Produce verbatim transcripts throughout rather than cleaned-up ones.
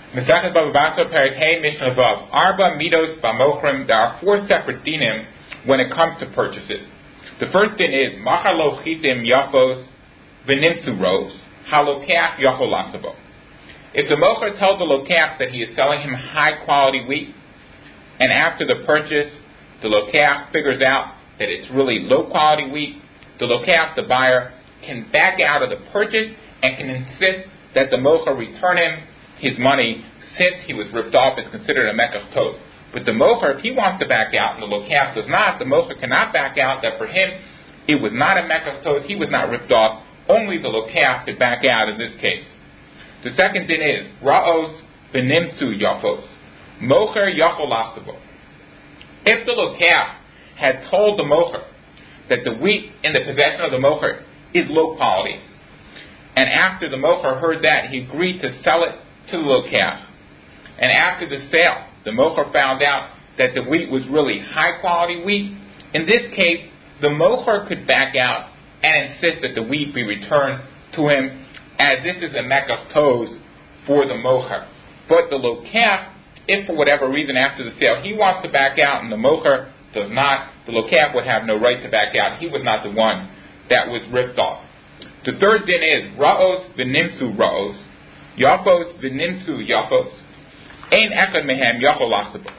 Mesachas Baba Basra Perek Hey Mishnah Vav Arba Midos Bamochrim. There are four separate dinim when it comes to purchases. The first din is Machar Lo Chitim Yafos V'Nimtzu Ros Halokach Yachol Lasabo. If the mocher tells the lokach that he is selling him high quality wheat, and after the purchase the lokach figures out that it's really low quality wheat, the lokach, the buyer, can back out of the purchase and can insist that the mocher return him his money, since he was ripped off, is considered a mekach tos. But the mocher, if he wants to back out and the lokach does not, the mocher cannot back out that for him it was not a mekach tos, he was not ripped off. Only the lokach could back out in this case. The second din is ra'os v'nimtzu yafos mocher yachol lasabo. If the lokach had told the mocher that the wheat in the possession of the mocher is low quality, and after the mocher heard that, he agreed to sell it to the lokach, and after the sale the mocher found out that the wheat was really high quality wheat, in this case the mocher could back out and insist that the wheat be returned to him, as this is a mekach tos for the mocher. But the lokach, if for whatever reason after the sale he wants to back out and the mocher does not, the lokach would have no right to back out. He was not the one that was ripped off. The third din is ra'os v'nimtzu ra'os yafos v'nimtzu yafos ein echad mehem yachol lasabo.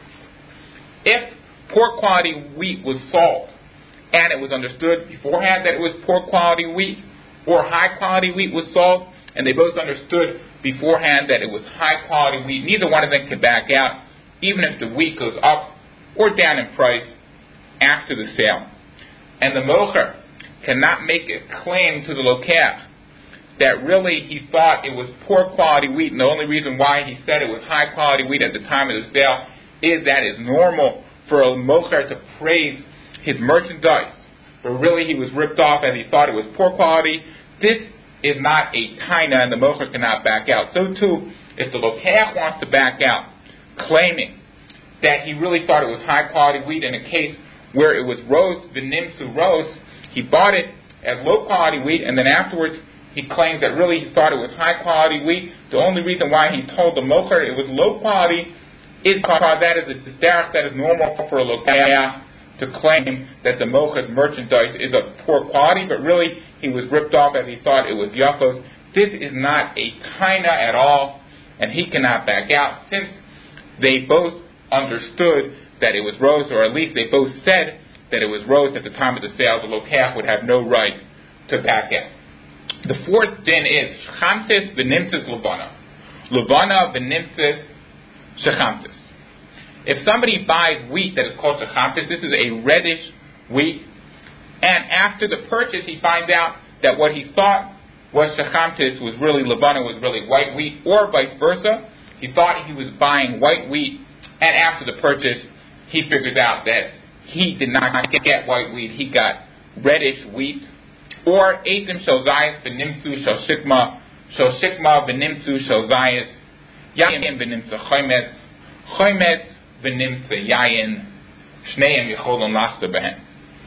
If poor quality wheat was sold and it was understood beforehand that it was poor quality wheat, or high quality wheat was sold and they both understood beforehand that it was high quality wheat, neither one of them could back out, even if the wheat goes up or down in price after the sale. And the mocher cannot make a claim to the lokach that really he thought it was poor quality wheat, and the only reason why he said it was high quality wheat at the time of the sale is that it's normal for a mocher to praise his merchandise, but really he was ripped off and he thought it was poor quality. This is not a taina, and the mocher cannot back out. So too, if the lokach wants to back out, claiming that he really thought it was high quality wheat in a case where it was ros v'nimtzu ros, he bought it as low quality wheat, and then afterwards he claimed that really he thought it was high quality wheat. The only reason why he told the mocher it was low quality is because that is a derech that is normal for a lokach to claim that the mocher's merchandise is of poor quality, but really he was ripped off as he thought it was yafos. This is not a taina at all, and he cannot back out, since they both understood that it was ros, or at least they both said that it was ros at the time of the sale. The lokach would have no right to back out. The fourth din is shechamtis v'nimtzis levana. Levana v'nimtzis shechamtis. If somebody buys wheat that is called shechamtis, this is a reddish wheat, and after the purchase he finds out that what he thought was shechamtis was really levana, was really white wheat, or vice versa. He thought he was buying white wheat, and after the purchase he figures out that he did not get white wheat, he got reddish wheat. Or eitim shel zayis v'nimtzu shel shikma, shel shikma v'nimtzu shel zayis, yayin v'nimtzu chometz, chometz v'nimtzu yayin, shneim yicholon lachta behen.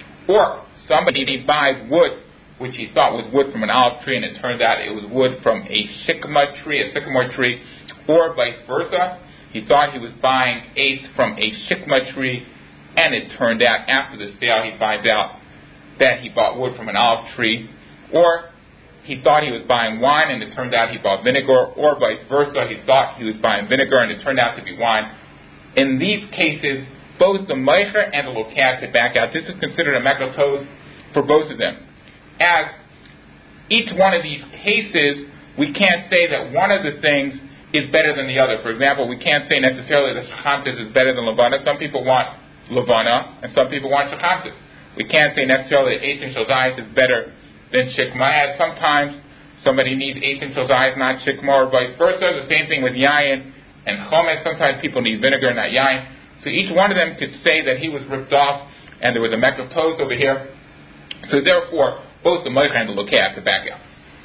Or somebody buys wood which he thought was wood from an olive tree, and it turns out it was wood from a shikma tree, a sycamore tree, or vice versa. He thought he was buying eights from a shikma tree, and it turned out after the sale he finds out that he bought wood from an olive tree. Or he thought he was buying wine, and it turned out he bought vinegar, or vice versa. He thought he was buying vinegar, and it turned out to be wine. In these cases, both the mocher and the lokach could back out. This is considered a mekach tos for both of them. As each one of these cases, we can't say that one of the things is better than the other. For example, we can't say necessarily that shechamtis is better than levana. Some people want levana, and some people want shechamtis. We can't say necessarily that eitim shel zayis is better than shikma, as sometimes somebody needs eitim shel zayis, not shikma, or vice versa. The same thing with yayin and chometz. Sometimes people need vinegar, not yayin. So each one of them could say that he was ripped off, and there was a mekach tos over here. So therefore, both the mocher and the lokach could back out.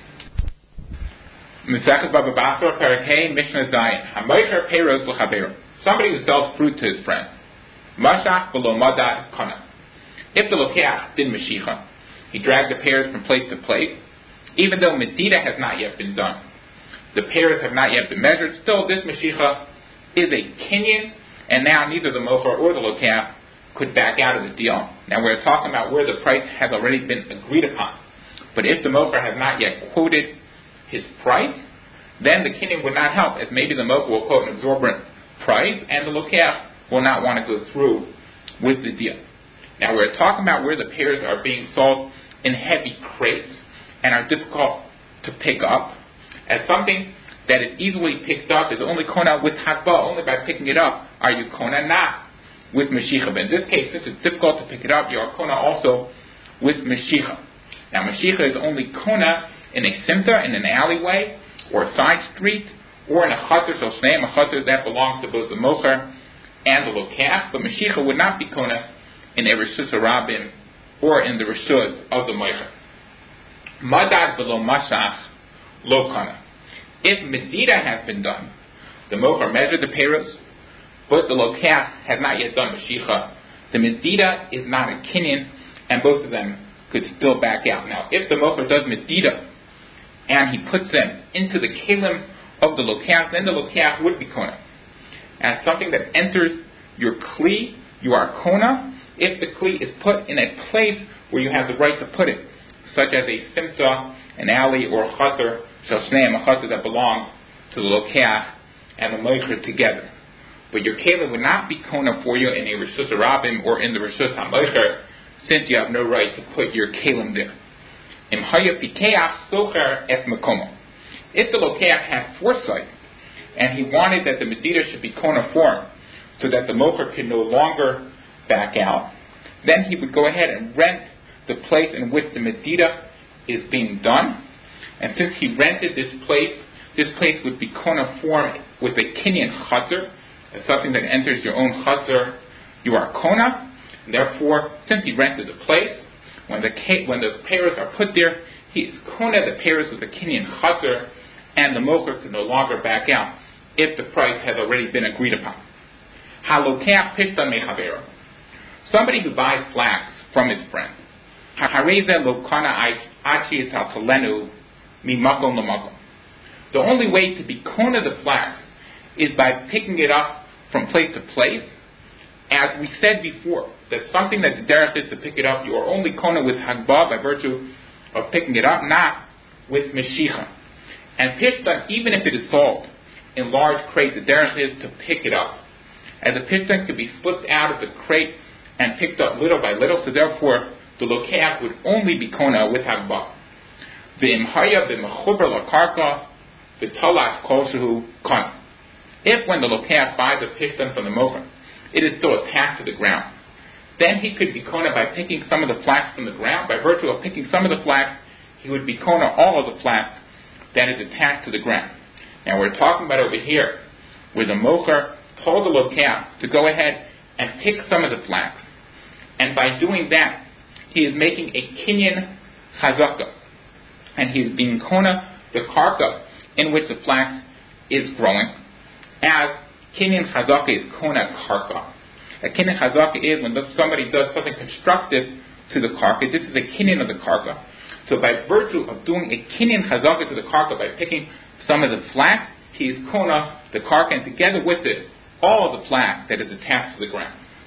Mesachas Baba Basra Perek Hey Mishnah Zayin. HaMocher peiros l'chabeiro. Somebody who sells fruit to his friend. Mashach v'lo madad kana. If the lokach did mashicha, he dragged the pears from place to place, even though medida has not yet been done. the pairs have not yet been measured, still this Mashicha is a kinyan, and now neither the Mocher or the Lokach could back out of the deal. Now we're talking about where the price has already been agreed upon. But if the Mocher has not yet quoted his price, then the kinyan would not help, as maybe the Mocher will quote an exorbitant price, and the Lokach will not want to go through with the deal. Now we're talking about where the pairs are being sold in heavy crates and are difficult to pick up. As something that is easily picked up is only kona with hakba. Only by picking it up are you kona, not with Mashicha. But in this case, since it's difficult to pick it up, you are kona also with Mashicha. Now Mashicha is only kona in a simta, in an alleyway, or a side street, or in a chater, so shneim, a chater that belongs to both the Mocher and the Lokach. But Mashicha would not be kona in a Rishus Rabim or in the Rishus of the Mocher. Madad below Mashach lo kana. If Medida has been done, the Mocher measured the peiros, but the Lokach has not yet done Mashicha, the Medida is not a kinyan, and both of them could still back out. Now, if the Mocher does Medida, and he puts them into the kelim of the Lokach, then the Lokach would be kona. As something that enters your kli, you are kona, if the kli is put in a place where you have the right to put it, such as a simta, an alley, or a chater, shashneim, a chater that belongs to the Lokach and the Mocher together. But your kelim would not be kona for you in a Rishus Rabim or in the Rishus HaMocher, since you have no right to put your kelim there. Im haya pikeach socher es mekomo. If the Lokach had foresight, and he wanted that the Medida should be kona form, so that the Mocher could no longer back out, then he would go ahead and rent the place in which the Medida is being done. And since he rented this place, this place would be kona form with a kinyan chater, as something that enters your own chater, you are kona. And therefore, since he rented the place, when the when the pairs are put there, he is kona the pairs with a kinyan chater, and the Mocher could no longer back out if the price has already been agreed upon. Halokach pishtan mechavero. Somebody who buys flax from his friend. Hareza lokana achi etalenu mimakom lamakom. The only way to be kona the flax is by picking it up from place to place. As we said before, that something that the derech is to pick it up, you are only kona with hagba by virtue of picking it up, not with meshicha. And pishtan, even if it is sold in large crate, the derech is to pick it up. As a pishtan can be slipped out of the crate and picked up little by little, so therefore the Lokach would only be kona with hagba. The imhaya b'mechuber lakarka, the talash koshehu kana. If when the Lokach buys a pishtan from the Mocher, it is still attached to the ground, then he could be kona by picking some of the flax from the ground. By virtue of picking some of the flax, he would be kona all of the flax that is attached to the ground. Now we're talking about over here, where the Mocher told the Lokach to go ahead and pick some of the flax. And by doing that, he is making a kinyan chazaka. And he is being kona the karka in which the flax is growing, as kinyan chazaka is kona karka. A kinyan chazaka is when somebody does something constructive to the karka. This is a kinyan of the karka. So by virtue of doing a kinyan chazaka to the karka, by picking some of the flax, he is kona the karka, and together with it, all of the flax that is attached to the ground.